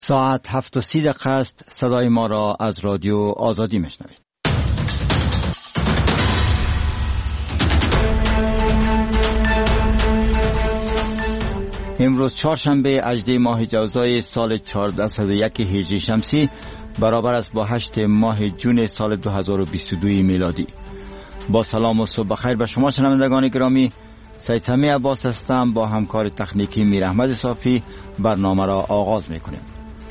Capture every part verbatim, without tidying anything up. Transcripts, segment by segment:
ساعت هفت و سی دقیقه است. صدای ما را از رادیو آزادی میشنوید. امروز چهارشنبه هجدهم ماه جوزای سال چهارصد و یک هجری شمسی برابر است با هشتم ماه جون سال دو هزار و بیست و دو میلادی. با سلام و صبح بخیر به شما شنوندگان گرامی. سید سمی عباس هستم. با همکار تکنیکی میر احمد صافی برنامه را آغاز میکنیم.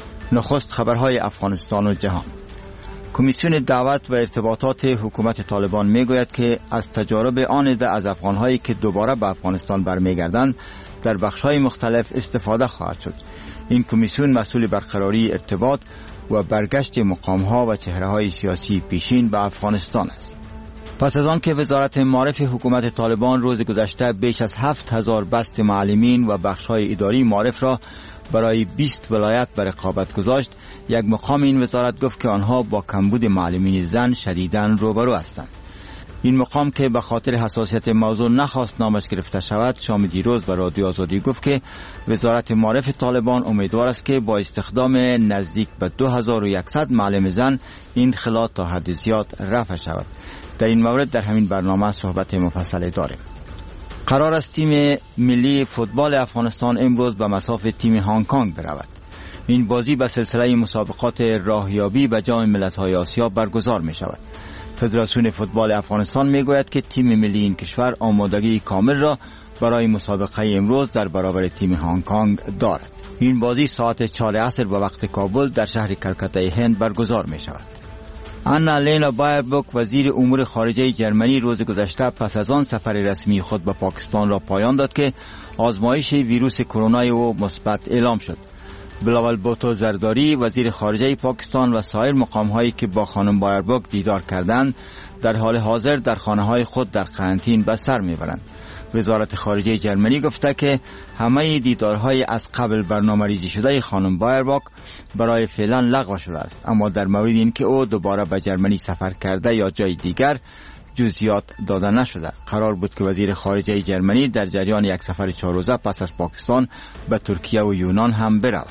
نخست خبرهای افغانستان و جهان. کمیسیون دعوت و ارتباطات حکومت طالبان میگوید که از تجارب آن عده از افغانهایی که دوباره به افغانستان برمیگردند در بخش‌های مختلف استفاده خواهد شد. این کمیسیون مسئول برقراری ارتباط و برگشت مقام‌ها و چهره‌های سیاسی پیشین به افغانستان است. پس از آن که وزارت معارف حکومت طالبان روز گذشته بیش از هفت هزار بست معلمین و بخش‌های اداری معارف را برای بیست ولایت به رقابت گذاشت، یک مقام این وزارت گفت که آنها با کمبود معلمین زن شدیداً روبرو هستند. این مقام که به خاطر حساسیت موضوع نخواست نامش گرفته شود، شام دیروز به رادیو آزادی گفت که وزارت معارف طالبان امیدوار است که با استخدام نزدیک به دو هزار و صد معلم زن این خلا تا حد زیاد رفع شود. در این مورد در همین برنامه صحبت مفصل داریم. قرار است تیم ملی فوتبال افغانستان امروز به مصاف تیم هنگ کنگ برود. این بازی به سلسله مسابقات راهیابی به جام ملت‌های آسیا برگزار می شود. فدراسیون فوتبال افغانستان می گوید که تیم ملی این کشور آمادگی کامل را برای مسابقه امروز در برابر تیم هنگ کنگ دارد. این بازی ساعت چهار عصر به وقت کابل در شهر کلکته هند برگزار می شود. آنا-لینا بایربوک وزیر امور خارجه جرمنی روز گذشته پس از آن سفر رسمی خود به پاکستان را پایان داد که آزمایش ویروس کرونا او مثبت اعلام شد. بلاول بوتو زرداری وزیر خارجه پاکستان و سایر مقام‌هایی که با خانم بایربوک دیدار کردند در حال حاضر در خانه‌های خود در قرنطین به سر می‌برند. وزارت خارجه جرمنی گفته که همه دیدارهای از قبل برنامه‌ریزی شده خانم بایربوک برای فعلا لغو شده است، اما در مورد اینکه او دوباره به جرمنی سفر کرده یا جای دیگر جزئیات داده نشده. قرار بود که وزیر خارجه جرمنی در جریان یک سفر چهار روزه پس از پاکستان به ترکیه و یونان هم برود.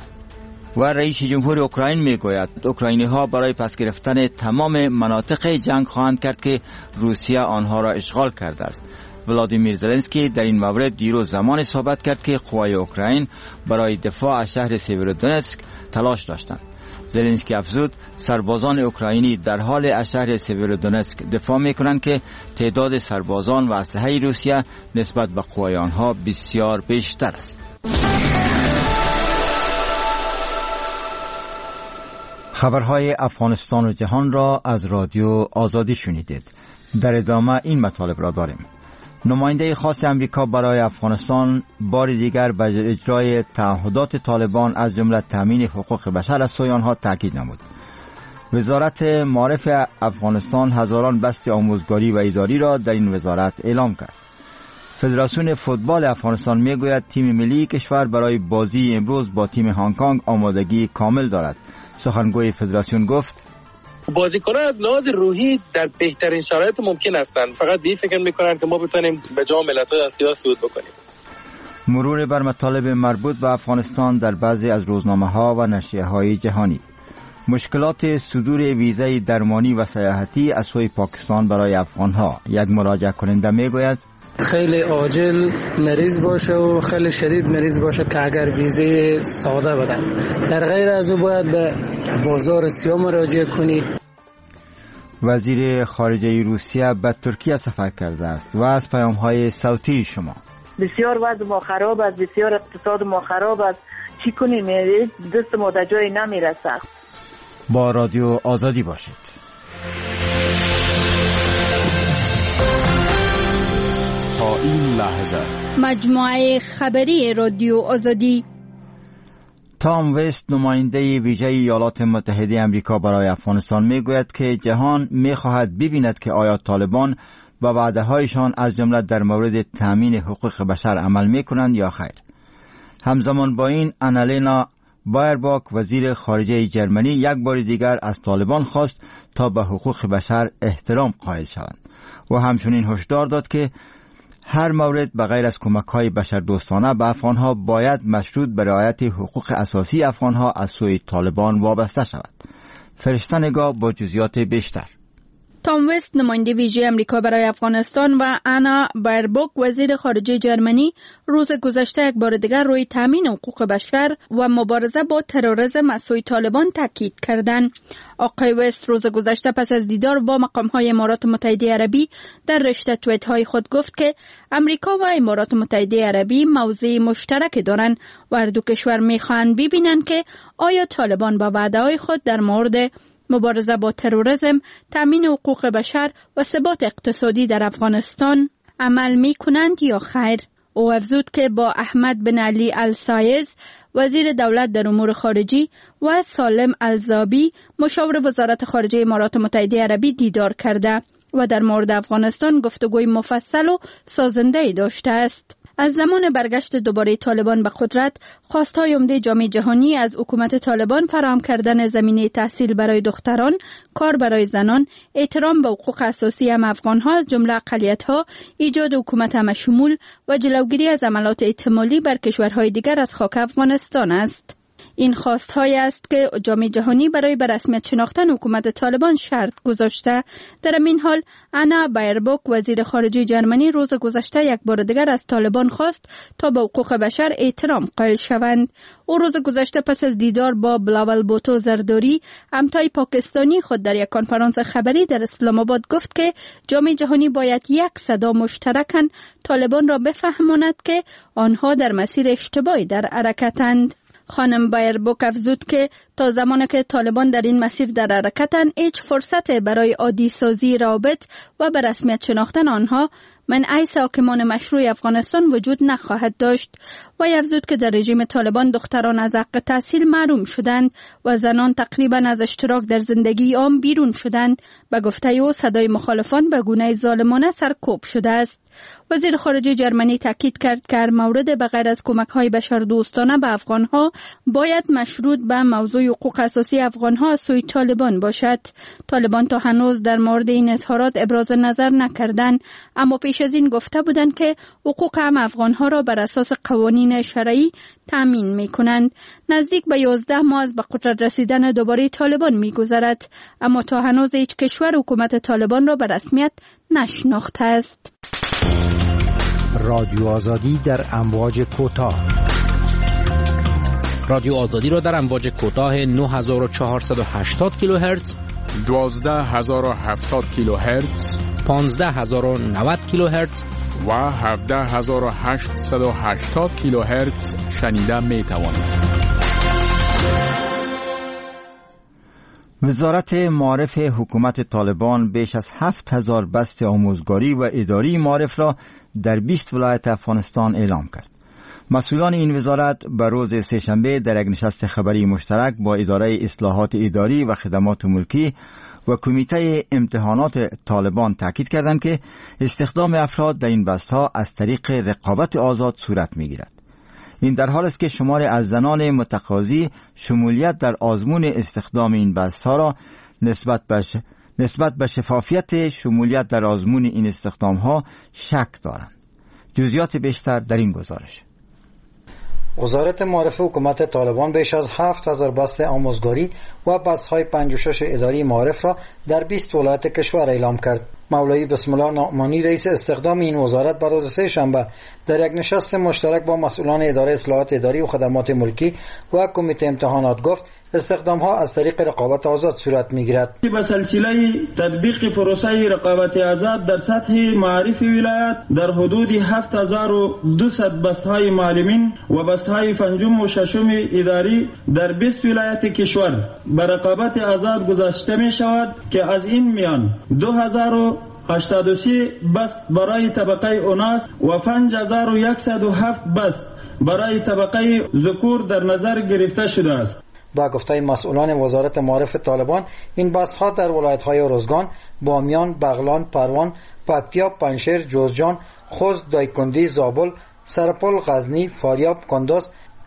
و رئیس جمهور اوکراین میگوید اوکراینی ها برای پس گرفتن تمام مناطق جنگ خواهند کرد که روسیه آنها را اشغال کرده است. ولادیمیر زلنسکی در این مورد دیروز زمان صحبت کرد که قوای اوکراین برای دفاع از شهر سیورودونتسک تلاش داشتند. زلنسکی افزود سربازان اوکراینی در حال از شهر سیورودونتسک دفاع میکنند که تعداد سربازان و اسلحه روسیه نسبت به قوای آنها بسیار بیشتر است. خبرهای افغانستان و جهان را از رادیو آزادی شنیدید. در ادامه این مطالب را داریم. نماینده خاص امریکا برای افغانستان بار دیگر بر اجرای تعهدات طالبان از جمله تامین حقوق بشر از سوی آنها تاکید نمود. وزارت معارف افغانستان هزاران بست آموزگاری و اداری را در این وزارت اعلام کرد. فدراسیون فوتبال افغانستان میگوید تیم ملی کشور برای بازی امروز با تیم هنگ کنگ آمادگی کامل دارد. سخنگوی فدراسیون گفت بازیکنان از لحاظ روحی در بهترین شرایط ممکن هستند، فقط به فکر میکنن که ما بتونیم به جام ملت‌های آسیا صعود بکنیم. مرور بر مطالب مربوط به افغانستان در بعضی از روزنامه‌ها و نشریه‌های جهانی. مشکلات صدور ویزای درمانی و سیاحتی از سوی پاکستان برای افغان‌ها. یک مراجعه کننده میگوید خیلی عاجل مریض باشه و خیلی شدید مریض باشه که اگر ویزه ساده بدن، در غیر از او باید به بازار سیاه مراجعه کنی. وزیر خارجه روسیه به ترکیه سفر کرده است و از پیام‌های صوتی شما. بسیار وضع ما خراب است، بسیار اقتصاد ما خراب است، چی کنیم؟ دست ما در جای نمیرسه. با رادیو آزادی باشید. تا این لحظه مجموعه خبری رادیو آزادی. تام وست نماینده ویژه ایالات متحده آمریکا برای افغانستان میگوید که جهان میخواهد ببیند که آیا طالبان با وعده‌هایشان از جمله در مورد تامین حقوق بشر عمل میکنند یا خیر. همزمان با این آنا-لینا بایربوک وزیر خارجه جرمنی یک بار دیگر از طالبان خواست تا به حقوق بشر احترام قائل شوند و همچنین هشدار داد که هر مورد بغیر از کمک‌های بشردوستانه به افغان‌ها باید مشروط به رعایت حقوق اساسی افغان‌ها از سوی طالبان وابسته شود. فرشته نگاه با جزئیات بیشتر. تام وست نماینده ویژه امریکا برای افغانستان و انا بایربوک وزیر خارجه جرمنی روز گذشته یک بار دیگر روی تامین حقوق بشر و مبارزه با تروریسم از سوی طالبان تاکید کردند. آقای وست روز گذشته پس از دیدار با مقام‌های امارات متحده عربی در رشته توییت‌های خود گفت که امریکا و امارات متحده عربی موضع مشترک دارند و هر دو کشور می‌خواهند ببینند که آیا طالبان با وعده‌های خود در مورد مبارزه با تروریسم، تامین حقوق بشر و ثبات اقتصادی در افغانستان عمل می کنند یا خیر. او افزود که با احمد بن علی السایز وزیر دولت در امور خارجی و سالم الزابی مشاور وزارت خارجه امارات متحده عربی دیدار کرده و در مورد افغانستان گفتگوی مفصل و سازنده‌ای داشته است. از زمان برگشت دوباره طالبان به قدرت، خواستهای عمده جامعه جهانی از حکومت طالبان فراهم کردن زمینه تحصیل برای دختران، کار برای زنان، احترام به حقوق اساسی هم افغان‌ها از جمله اقلیت‌ها، ایجاد حکومت همشمول و جلوگیری از حملات احتمالی بر کشورهای دیگر از خاک افغانستان است. این خواست‌های است که جامعه جهانی برای به رسمیت شناختن حکومت طالبان شرط گذاشته. در این حال انا بایربوک وزیر خارجه جرمنی روز گذشته یک بار دیگر از طالبان خواست تا به حقوق بشر احترام قائل شوند. او روز گذشته پس از دیدار با بلاول بوتو زرداری همتای پاکستانی خود در یک کنفرانس خبری در اسلام آباد گفت که جامعه جهانی باید یک صدا مشترکاً طالبان را بفهماند که آنها در مسیر اشتباهی در حرکتند. خانم بایربوک افزود که تا زمانی که طالبان در این مسیر در حرکتند، هیچ فرصت برای عادی سازی روابط و به رسمیت شناختن آنها من ایس حاکمان مشروع افغانستان وجود نخواهد داشت. و افزود که در رژیم طالبان دختران از حق تحصیل محروم شدند و زنان تقریبا از اشتراک در زندگی عام بیرون شدند. به گفته او صدای مخالفان به گونه ظالمانه سرکوب شده است. وزیر خارجه جرمنی تاکید کرد که هر مورد بغیر از کمک‌های بشردوستانه به افغان‌ها باید مشروط به موضوع حقوق اساسی افغان‌ها از سوی طالبان باشد. طالبان تا هنوز در مورد این اظهارات ابراز نظر نکردند، اما پیش از این گفته بودند که حقوق هم افغان‌ها را بر اساس قوانین شرعی تامین می‌کنند. نزدیک به یازده ماه از به قدرت رسیدن دوباره طالبان می‌گذرد، اما تا هنوز هیچ کشور حکومت طالبان را به رسمیت نشناخته است. رادیو آزادی در امواج کوتاه. رادیو آزادی را در امواج کوتاه نه هزار و چهارصد و هشتاد کیلوهرتز، دوازده هزار و هفتاد کیلوهرتز، پانزده هزار و نود کیلوهرتز و هفده هزار و هشتصد و هشتاد کیلوهرتز شنیده می توانید. وزارت معارف حکومت طالبان بیش از هفت هزار بست آموزگاری و اداری معارف را در بیست ولایت افغانستان اعلام کرد. مسئولان این وزارت به روز سه‌شنبه در یک نشست خبری مشترک با اداره اصلاحات اداری و خدمات ملکی و کمیته امتحانات طالبان تاکید کردند که استخدام افراد در این بست‌ها از طریق رقابت آزاد صورت می‌گیرد. این در حال است که شمار از زنان متقاضی شمولیت در آزمون استخدام این بست‌ها را نسبت به نسبت به شفافیت شمولیت در آزمون این استخدام‌ها شک دارند. جزئیات بیشتر در این گزارش. وزارت معارف حکومت طالبان بیش از هفت هزار بست آموزگاری و بست‌های پنجاه و شش اداری معارف را در بیست ولایت کشور اعلام کرد. مولوی بسم الله نعمانی رئیس استخدام این وزارت بر روز سه شنبه در یک نشست مشترک با مسئولان اداره اصلاحات اداری و خدمات ملکی و کمیته امتحانات گفت استخدام ها از طریق رقابت آزاد صورت میگیرد. به سلسله تطبیق پروسه رقابت آزاد در سطح معارف ولایت در حدود هفت هزار و دویست بست‌های معلمین و بست‌های پنجم و ششم اداری در بیست ولایت کشور به رقابت آزاد گذاشته می شود که از این میان دو هزار و هشتاد و سه بست برای طبقه اوناس و پنج هزار و صد و هفت بست برای طبقه ذکور در نظر گرفته شده است. با گفته مسئولان وزارت معارف طالبان این بست‌ها در ولایت‌های روزگان، بامیان، بغلان، پروان، پکتیا، پنشیر، جوزجان، خوست، دایکندی، زابل، سرپل، غزنی، فاریاب، کندوز،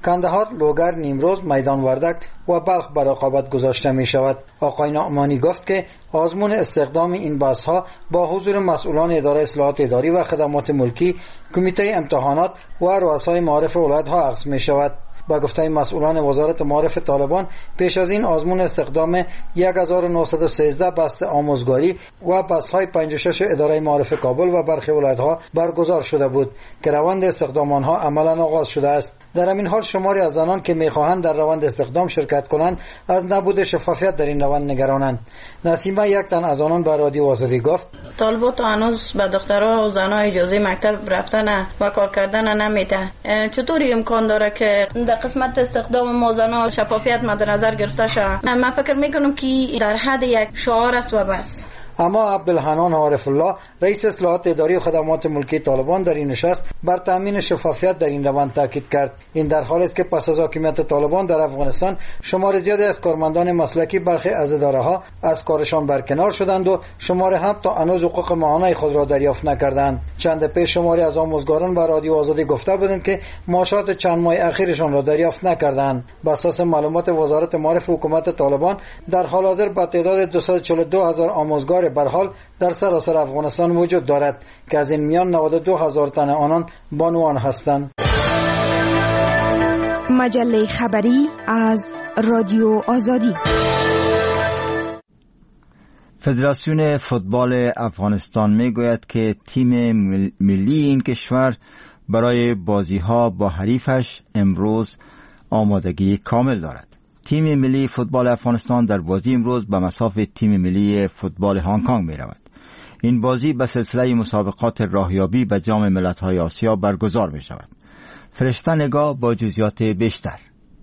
کندهار، لوگر، نیمروز، میدان وردک و بلخ بر رقابت گذاشته می شود. آقای نعمانی گفت که آزمون استخدام این بحث ها با حضور مسئولان اداره اصلاحات اداری و خدمات ملکی، کمیته امتحانات و رؤسای معارف ولایت ها عقد می شود. با گفته مسئولان وزارت معارف طالبان، پیش از این آزمون استخدام یک هزار و نهصد و سیزده بست آموزگاری و بست‌های پنجاه و شش اداره معارف کابل و برخی ولایت‌ها برگزار شده بود که روند استخدام آنها عملاً آغاز شده است. در همین حال شماری از زنان که می‌خواهند در روند استخدام شرکت کنند از نبود شفافیت در این روند نگرانند. نسیمه یک تن از آنان به رادیو آزادی گفت: طالبات هنوز به دخترها و زنها اجازه مکتب رفتن و کار کردن نمیده. چطوری امکان داره که در قسمت استخدام ما زنها شفافیت مد نظر گرفته شود؟ من فکر میکنم که در حد یک شعار است و بس. اما عبدالحنان عارف الله، رئیس اصلاحات اداری و خدمات ملکی طالبان، در این نشست بر تامین شفافیت در این روند تاکید کرد. این در حالی است که پس از حاکمیت طالبان در افغانستان شمار زیادی از کارمندان مسلکی برخی از اداره‌ها از کارشان برکنار شدند و شمار هم تا هنوز حقوق ماهانه خود را دریافت نکردند. چند پیش شماری از آموزگاران به رادیو آزادی گفته بودند که معاشات چند ماه اخیرشان را دریافت نکردند. بر اساس معلومات وزارت معارف حکومت طالبان، در حال حاضر با تعداد دویست و چهل و دو هزار آموزگار به حال در سراسر افغانستان وجود دارد که از این میان نود و دو هزار تن آنان بانوان هستند. مجله خبری از رادیو آزادی. فدراسیون فوتبال افغانستان میگوید که تیم ملی این کشور برای بازی‌ها با حریفش امروز آمادگی کامل دارد. تیم ملی فوتبال افغانستان در بازی امروز به مسافت تیم ملی فوتبال هنگ کنگ می رود. این بازی به سلسله مسابقات راهیابی به جام ملت‌های آسیا برگزار می شود. فرشته نگاه با جزئیات بیشتر.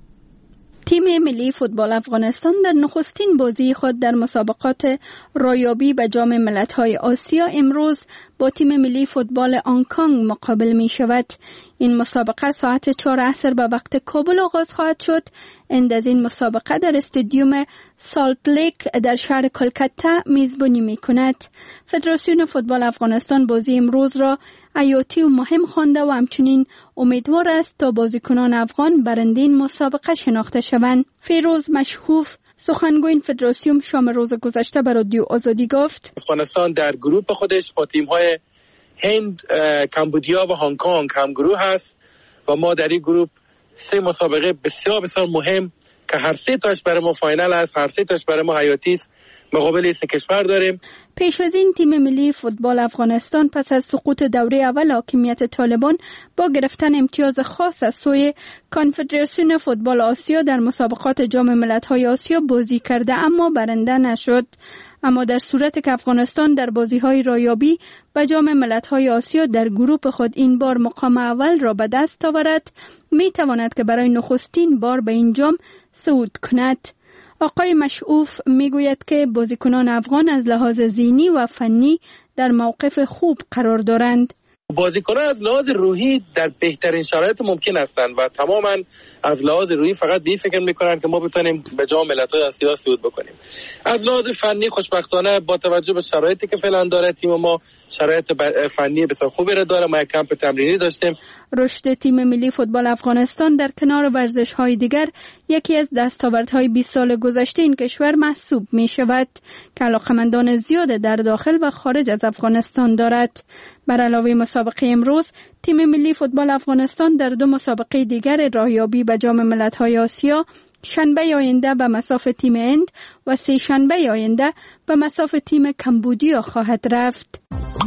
تیم ملی فوتبال افغانستان در نخستین بازی خود در مسابقات راهیابی به جام ملت‌های آسیا امروز با تیم ملی فوتبال هنگ کنگ مقابل می شود. این مسابقه ساعت چهار عصر به وقت کابل آغاز خواهد شد. اند از این مسابقه در استادیوم سالت لیک در شهر کلکته میزبانی می کند. فدراسیون فوتبال افغانستان بازی امروز را حیاتی و مهم خوانده و همچنین امیدوار است تا بازیکنان افغان برنده این مسابقه شناخته شوند. فیروز مشهوف، سخنگوی این فدراسیون، شام روز گذشته به رادیو آزادی گفت: افغانستان در گروه خودش با تیم‌های هند، کمبودیا و هنگ کنگ هم گروه هست و ما در این گروه سه مسابقه بسیار بسیار مهم که هر سه تاش برای ما فاینال است، هر سه تاش برای ما حیاتی است، مقابل این سه کشور داریم. پیش از این تیم ملی فوتبال افغانستان پس از سقوط دوره اول حاکمیت طالبان با گرفتن امتیاز خاص از سوی کنفدراسیون فوتبال آسیا در مسابقات جام ملت‌های آسیا بازی کرده اما برنده نشد. اما در صورت که افغانستان در بازی‌های راهیابی به جام ملت‌های آسیا در گروه خود این بار مقام اول را به دست آورد، می‌تواند که برای نخستین بار به این جام صعود کند. آقای مشعوف میگوید که بازیکنان افغان از لحاظ ذهنی و فنی در موقف خوب قرار دارند. بازیکنان از لحاظ روحی در بهترین شرایط ممکن هستند و تماما از لحاظ روحی فقط به فکر میکنن که ما بتونیم به جام ملت‌های آسیا صعود بکنیم. از لحاظ فنی خوشبختانه با توجه به شرایطی که فعلا داره تیم ما شرایط فنی بسیار خوبی را داره. ما یک کمپ تمرینی داشتیم. رشد تیم ملی فوتبال افغانستان در کنار ورزش‌های دیگر یکی از دستاوردهای بیست سال گذشته این کشور محسوب می شود که علاقمندان زیاد در داخل و خارج از افغانستان دارد. بر علاوه مسابقه امروز، تیم ملی فوتبال افغانستان در دو مسابقه دیگر راهیابی به جام ملت‌های آسیا شنبه آینده به مسافت تیم هند و سه شنبه آینده به مسافت تیم کمبودیا خواهد رفت.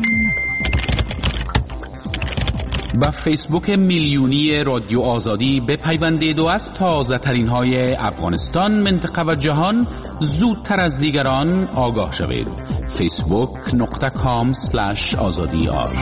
با فیسبوک میلیونی رادیو آزادی بپیوندید و از تازه ترین های افغانستان، منطقه و جهان زودتر از دیگران آگاه شوید. فیسبوک نقطه کام سلش آزادی آر.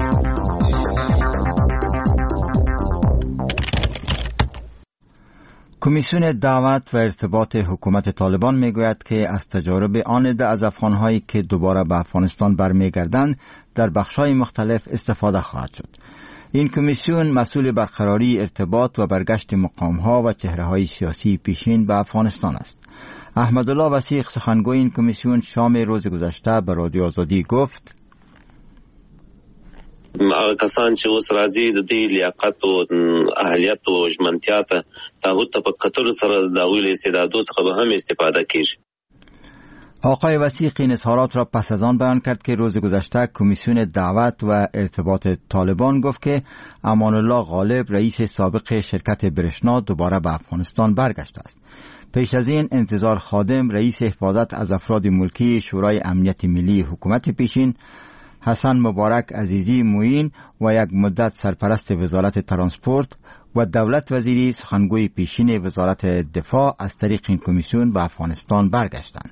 کمیسیون دعوت و ارتباط حکومت طالبان میگوید که از تجارب آن عده از افغانهایی که دوباره به افغانستان برمیگردند در بخش‌های مختلف استفاده خواهد شد. این کمیسیون مسئول برقراری ارتباط و برگشت مقام‌ها و چهره‌های سیاسی پیشین به افغانستان است. احمدالله وثیق، سخنگوی این کمیسیون، شام روز گذشته به رادیو آزادی گفت: هغه کسان چې اوس راځي د دې لیاقت او اهلیت او ژمنتیا ته تعهد ته په کتلو سره د اویل استعدادو څخه به هم استفاده کیږي. آقای وثیق این اظهارات را پس از آن بیان کرد که روز گذشته کمیسیون دعوت و ارتباط طالبان گفت که امان الله غالب رئیس سابق شرکت برشنا دوباره به افغانستان برگشته است. پیش از این انتظار خادم رئیس حفاظت از افراد ملکی شورای امنیت ملی حکومت پیشین، حسن مبارک عزیزی موین و یک مدت سرپرست وزارت ترانسپورت و دولت وزیری سخنگوی پیشین وزارت دفاع از طریق این کمیسیون به افغانستان برگشتند.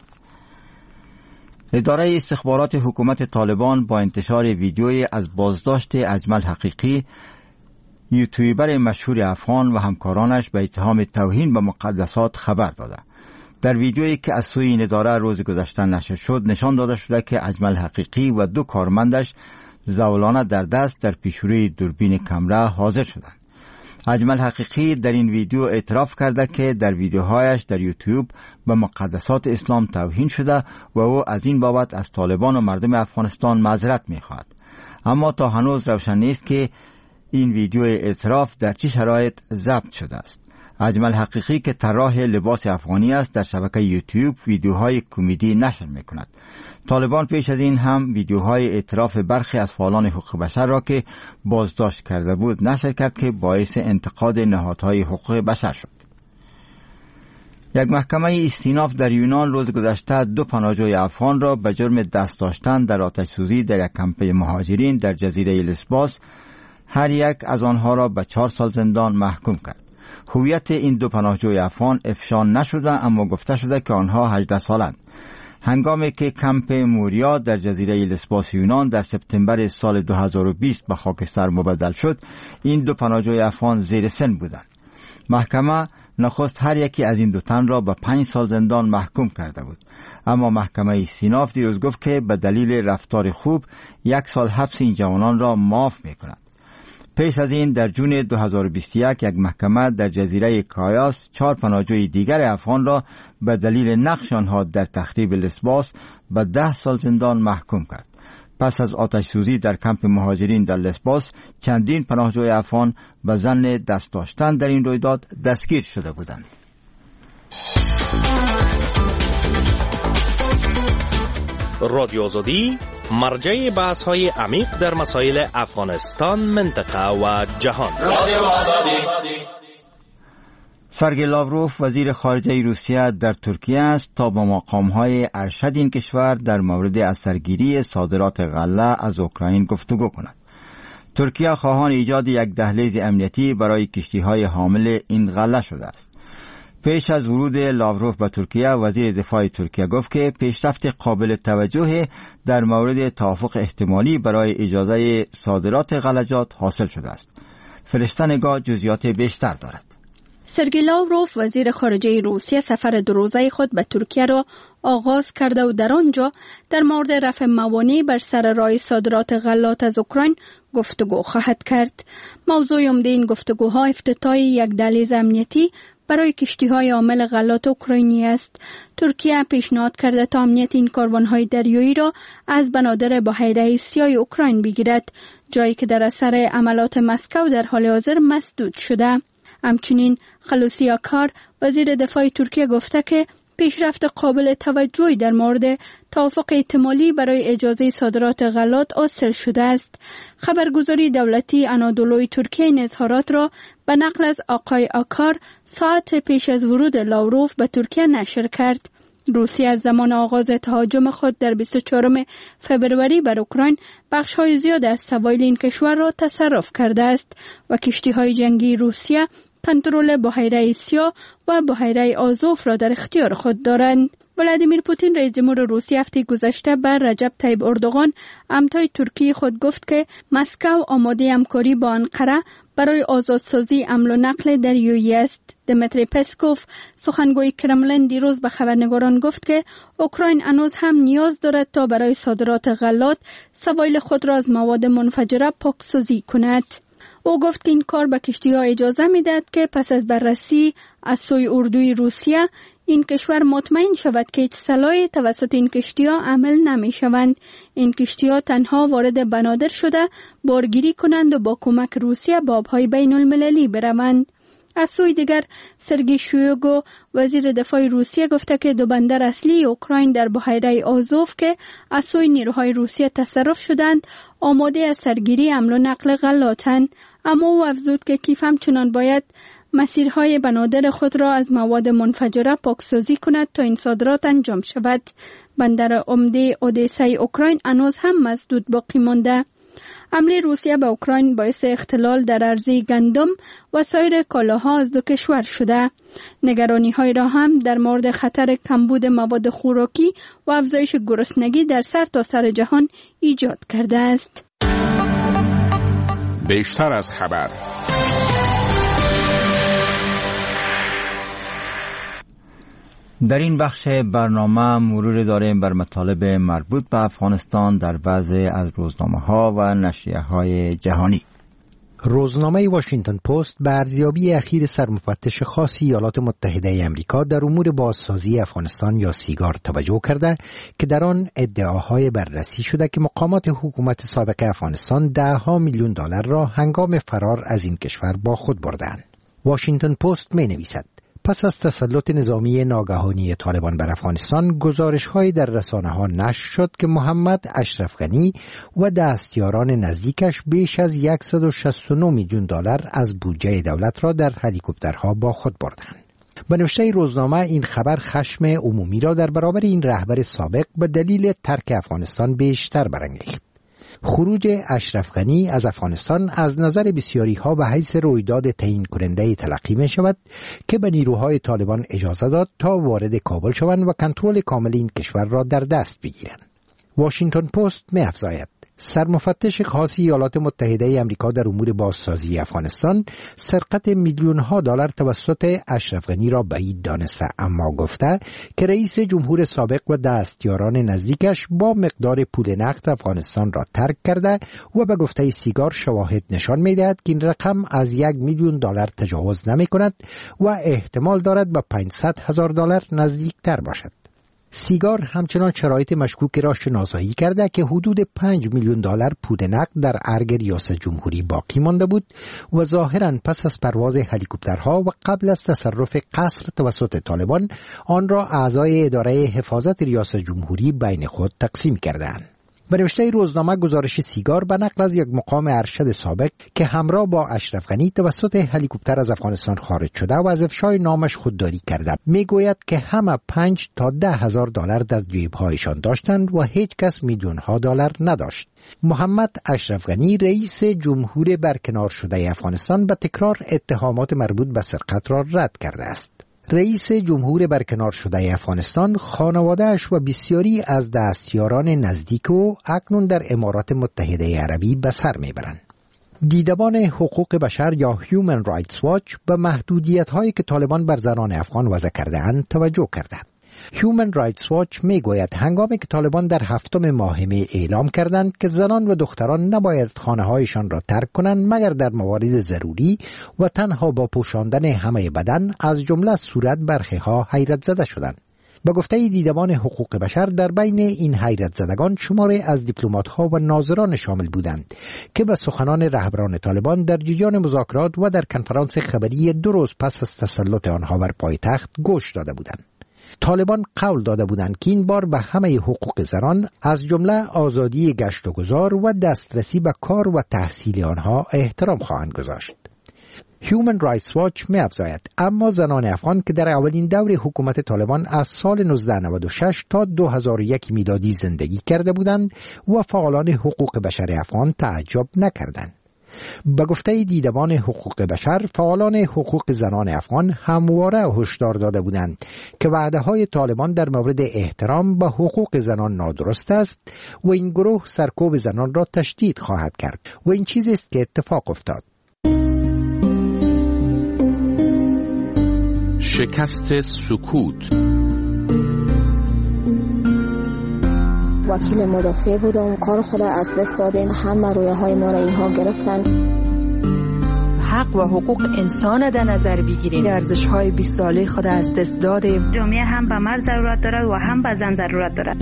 اداره استخبارات حکومت طالبان با انتشار ویدیوی از بازداشت اجمل حقیقی، یوتیوبر مشهور افغان و همکارانش به اتهام توهین به مقدسات خبر داده. در ویدیویی که از سوی این اداره روز گذشته نشر شد نشان داده شده که اجمل حقیقی و دو کارمندش زولانه در دست در پیشروی دوربین کامرا حاضر شدند. اجمل حقیقی در این ویدیو اعتراف کرده که در ویدیوهایش در یوتیوب به مقدسات اسلام توهین شده و او از این بابت از طالبان و مردم افغانستان معذرت می‌خواهد. اما تا هنوز روشن نیست که این ویدیو اعتراف در چه شرایط ضبط شده است. اجمل حقیقی که طراح لباس افغانی است در شبکه یوتیوب ویدیوهای کمدی نشر می‌کند. طالبان پیش از این هم ویدیوهای اعتراف برخی از فعالان حقوق بشر را که بازداشت کرده بود نشر کرد که باعث انتقاد نهادهای حقوق بشر شد. یک محکمه استیناف در یونان روز گذشته دو پناهجوی افغان را به جرم دست داشتن در آتش سوزی در یک کمپ مهاجرین در جزیره لسباس، هر یک از آنها را به چهار سال زندان محکوم کرد. هویت این دو پناهجوی افغان افشا نشده اما گفته شده که آنها هجده سالند. هنگامی که کمپ موریا در جزیره لسباس یونان در سپتامبر سال دو هزار و بیست به خاکستر مبدل شد، این دو پناهجوی افغان زیر سن بودند. محکمه نخست هر یکی از این دو تن را به پنج سال زندان محکوم کرده بود، اما محکمه استیناف دیروز گفت که به دلیل رفتار خوب یک سال حبس این جوانان را معاف می‌کند. پیش از این در جون دو هزار و بیست و یک یک محکمه در جزیره کایاس چهار پناهجوی دیگر افغان را به دلیل نقش آنها در تخریب لسباس به ده سال زندان محکوم کرد. پس از آتش سوزی در کمپ مهاجرین در لسباس چندین پناهجوی افغان به ظن دست داشتن در این رویداد دستگیر شده بودند. رادیو آزادی مرجع بحث های عمیق در مسائل افغانستان، منطقه و جهان. رادیو آزادی. سرگئی لاوروف وزیر خارجه روسیه در ترکیه است تا با مقام‌های ارشد این کشور در مورد از سرگیری صادرات غله از اوکراین گفتگو کند. ترکیه خواهان ایجاد یک دهلیز امنیتی برای کشتی‌های حامل این غله شده است. پیش از ورود لاوروف به ترکیه، وزیر دفاع ترکیه گفت که پیشرفت قابل توجه در مورد توافق احتمالی برای اجازه صادرات غلجات حاصل شده است. فرشته نگاه جزئیات بیشتر دارد. سرگئی لاوروف وزیر خارجه روسیه سفر دو روزه خود به ترکیه را آغاز کرده و در آنجا در مورد رفع موانع بر سر راه صادرات غلات از اوکراین گفتگو خواهد کرد. موضوع عمده این گفتگوها افتتاح یک دهلیز امنیتی برای کشتی‌های حامل غلات اوکراینی است. ترکیه پیشنهاد کرده تا امنیت این کاروان‌های دریایی را از بنادر بحیره سیاه اوکراین بگیرد، جایی که در اثر عملات مسکو در حال حاضر مسدود شده. همچنین خلوصی آکار وزیر دفاع ترکیه گفته که پیشرفت قابل توجهی در مورد توافق احتمالی برای اجازه صادرات غلات حاصل شده است. خبرگزاری دولتی آنادولوی ترکیه این اظهارات را به نقل از آقای آکار ساعت پیش از ورود لاوروف به ترکیه نشر کرد. روسیه از زمان آغاز تهاجم خود در بیست و چهارم فوریه بر اوکراین بخش‌های زیاد از سواحل این کشور را تصرف کرده است و کشتی‌های جنگی روسیه کنترل بحیره سیاه و بحیره آزوف را در اختیار خود دارند. ولادیمیر پوتین رئیس جمهور روسیه هفته گذشته بر رجب طیب اردوغان همتای ترکیه خود گفت که مسکو آماده همکاری با انقره برای آزادسازی حمل و نقل دریایی است. دمیتری پسکوف سخنگوی کرملین دیروز به خبرنگاران گفت که اوکراین هنوز هم نیاز دارد تا برای صادرات غلات سواحل خود را از مواد منفجره پاکسازی کند. او گفت که این کار به کشتی‌ها اجازه می‌دهد که پس از بررسی از سوی اردوی روسیه این کشور مطمئن شود که اتصالات توسط این کشتی‌ها عمل نمی شوند. این کشتی‌ها تنها وارد بنادر شده بارگیری کنند و با کمک روسیه به آب‌های بین المللی بروند. از سوی دیگر سرگی شویگو وزیر دفاع روسیه گفته که دو بندر اصلی اوکراین در بحیره آزوف که از سوی نیروهای روسیه تصرف شدند آماده از سرگیری حمل و نقل غلاتند، اما او افزود که کیف همچنان باید مسیرهای بنادر خود را از مواد منفجره پاکسازی کند تا این صادرات انجام شود. بندر عمده اودیسای اوکراین هنوز هم مسدود باقی مانده. حمله روسیه به اوکراین باعث اختلال در عرضه گندم و سایر کالاها از دو کشور شده. نگرانی های را هم در مورد خطر کمبود مواد خوراکی و افزایش گرسنگی در سرتاسر جهان ایجاد کرده است. بیشتر از خبر. در این بخش برنامه مرور داریم بر مطالب مربوط به افغانستان در بعضی از روزنامه ها و نشریه های جهانی. روزنامه واشنگتن پست به ارزیابی اخیر سرمفتش خاص ایالات متحده آمریکا در امور بازسازی افغانستان یا سیگار توجه کرده که در آن ادعاهای بررسی شده که مقامات حکومت سابق افغانستان ده ها میلیون دلار را هنگام فرار از این کشور با خود بردند. واشنگتن پست می نویسد پس از تسلط نظامی ناگهانی طالبان بر افغانستان، گزارش‌های در رسانه‌ها نشر شد که محمد اشرف غنی و دستیاران نزدیکش بیش از صد و شصت و نه میلیون دلار از بودجه دولت را در هلیکوپترها با خود بردند. به نوشته روزنامه این خبر خشم عمومی را در برابر این رهبر سابق به دلیل ترک افغانستان بیشتر برانگیخت. خروج اشرف غنی از افغانستان از نظر بسیاری ها به حیث رویداد تعیین کننده تلقی می شود که به نیروهای طالبان اجازه داد تا وارد کابل شوند و کنترل کامل این کشور را در دست بگیرند. واشنگتن پست می افزاید سرمفتش خاص ایالات متحده آمریکا در امور بازسازی افغانستان سرقت میلیون ها دلار توسط اشرف غنی را بعید دانسته، اما گفته که رئیس جمهور سابق و دستیاران نزدیکش با مقدار پول نقد افغانستان را ترک کرده و به گفته سیگار شواهد نشان می‌دهد که این رقم از یک میلیون دلار تجاوز نمی‌کند و احتمال دارد به پانصد هزار دلار نزدیکتر باشد. سیگار همچنان شرایط مشکوک را شناسایی کرده که حدود پنج میلیون دلار پول نقد در ارگ ریاست جمهوری باقی مانده بود و ظاهراً پس از پرواز هلیکوپترها و قبل از تصرف قصر توسط طالبان آن را اعضای اداره حفاظت ریاست جمهوری بین خود تقسیم کردند. به نوشته روزنامه گزارش سیگار به نقل از یک مقام ارشد سابق که همراه با اشرف غنی توسط هلیکوپتر از افغانستان خارج شده و از افشای نامش خودداری کرده میگوید که همه پنج تا ده هزار دلار در جیبهایشان داشتند و هیچ کس میلیون ها دلار نداشت. محمد اشرف غنی رئیس جمهور برکنار شده افغانستان به تکرار اتهامات مربوط به سرقت را رد کرده است. رئیس جمهور برکنار شده افغانستان، خانواده‌اش و بسیاری از دستیاران نزدیک او اکنون در امارات متحده عربی به سر میبرند. دیدبان حقوق بشر یا هیومن رایتس واچ به محدودیت‌هایی که طالبان بر زنان افغان وضع کرده‌اند توجه کرده. هیومن رایتس واچ میگوید هنگامی که طالبان در هفتم ماه می اعلام کردند که زنان و دختران نباید خانه‌هایشان را ترک کنند مگر در موارد ضروری و تنها با پوشاندن همه بدن، از جمله صورت برخی‌ها حیرت زده شدند. به گفته دیدبان حقوق بشر در بین این حیرت زدگان شماری از دیپلمات‌ها و ناظران شامل بودند که به سخنان رهبران طالبان در جریان مذاکرات و در کنفرانس خبری دو روز پس از تسلط آنها بر پایتخت گوش داده بودند. طالبان قول داده بودند که این بار به همه حقوق زنان از جمله آزادی گشت و گذار و دسترسی به کار و تحصیل آنها احترام خواهند گذاشت. هیومن رایتس واچ می افزاید اما زنان افغان که در اولین دور حکومت طالبان از سال نوزده نود و شش تا دو هزار و یک میلادی زندگی کرده بودند و فعالان حقوق بشر افغان تعجب نکردند. به گفته دیدبان حقوق بشر، فعالان حقوق زنان افغان همواره هشدار داده بودند که وعده‌های طالبان در مورد احترام به حقوق زنان نادرست است و این گروه سرکوب زنان را تشدید خواهد کرد و این چیزی است که اتفاق افتاد. شکست سکوت. وکیل مدافع بودم، کار خود از دست دادیم، همه رویه های ما را اینها گرفتن. حق و حقوق انسان در نظر بگیریم. ارزش های بیست ساله خود از دست دادیم. جامعه هم به مرد ضرورت دارد و هم به زن ضرورت دارد.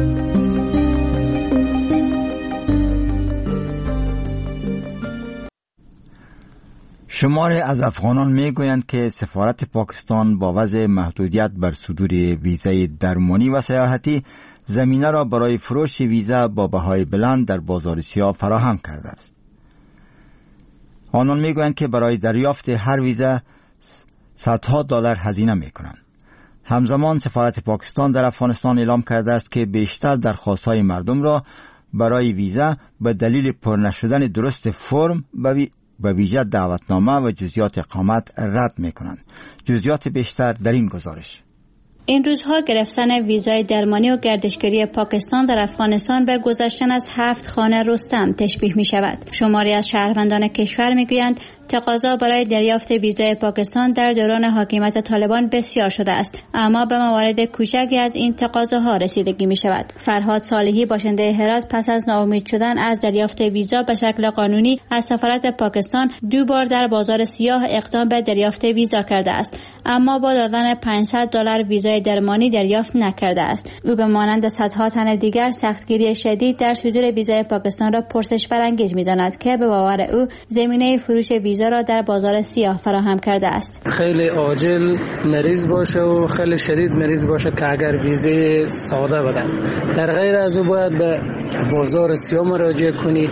شماری از افغانان میگویند که سفارت پاکستان با وضع محدودیت بر صدور ویزای درمانی و سیاحتی زمینه را برای فروش ویزا با بهای بلند در بازار سیاه فراهم کرده است. آنان میگویند که برای دریافت هر ویزا صدها دلار هزینه میکنند. همزمان سفارت پاکستان در افغانستان اعلام کرده است که بیشتر درخواست‌های مردم را برای ویزا به دلیل پر نشدن درست فرم به ویژه دعوتنامه و جزئیات اقامت رد میکنند. جزئیات بیشتر در این گزارش. این روزها گرفتن ویزای درمانی و گردشگری پاکستان در افغانستان به گذشتن از هفت خانه رستم تشبیه می شود. شماری از شهروندان کشور می گویند تقاضا برای دریافت ویزای پاکستان در دوران حاکمیت طالبان بسیار شده است، اما به موارد کوچکی از این تقاضاها رسیدگی می شود. فرهاد صالحی باشنده هرات پس از ناامید شدن از دریافت ویزا به شکل قانونی از سفارت پاکستان دو بار در بازار سیاه اقدام به دریافت ویزا کرده است، اما با دادن پانصد دلار ویزای درمانی دریافت نکرده است. او به مانند صدها تن دیگر سختگیری شدید در صدور ویزای پاکستان را پرسش برانگیز می‌داند که به باور او زمینه فروش ویزا را در بازار سیاه فراهم کرده است. خیلی عاجل مریض باشه و خیلی شدید مریض باشه که اگر ویزای ساده بدن، در غیر از او باید به بازار سیاه مراجعه کنی.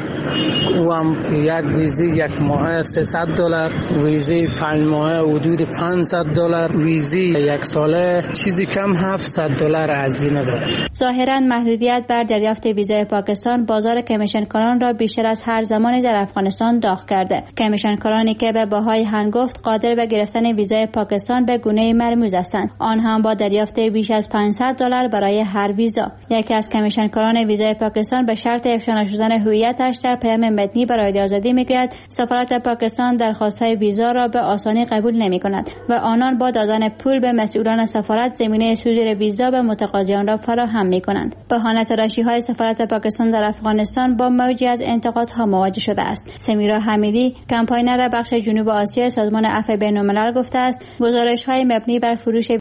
او هم یک ویزی یک ماه سیصد دلار، ویزی پنج ماه حدود پانصد دلار، ویزی یک ساله چیزی کم هفتصد دلار هزینه داره. ظاهراً محدودیت بر دریافت ویزای پاکستان بازار کمیشنکاران را بیشتر از هر زمانی در افغانستان داغ کرده. کمیشنکارانی که به بهای هنگفت قادر به گرفتن ویزای پاکستان به گونه مرموز هستند، آن هم با دریافت بیش از پانصد دلار برای هر ویزا. یکی از کمیشنکاران ویزای پاکستان به شرط افشا نشدن هویتش در پیام متنی برای آزادی میگوید سفارت پاکستان درخواست‌های ویزا را به آسانی قبول نمی‌کند و آنان با دادن پول به مسئولان سفارت زمینه صدور ویزا به متقاضیان را فراهم می‌کنند. بهانه تراشی‌های سفارت پاکستان در افغانستان با موجی از انتقادها مواجه شده است. سمیرا حمیدی، کمپاینر بخش جنوب آسیا سازمان عفو بین‌الملل گفته است گزارش‌های مبنی بر فروش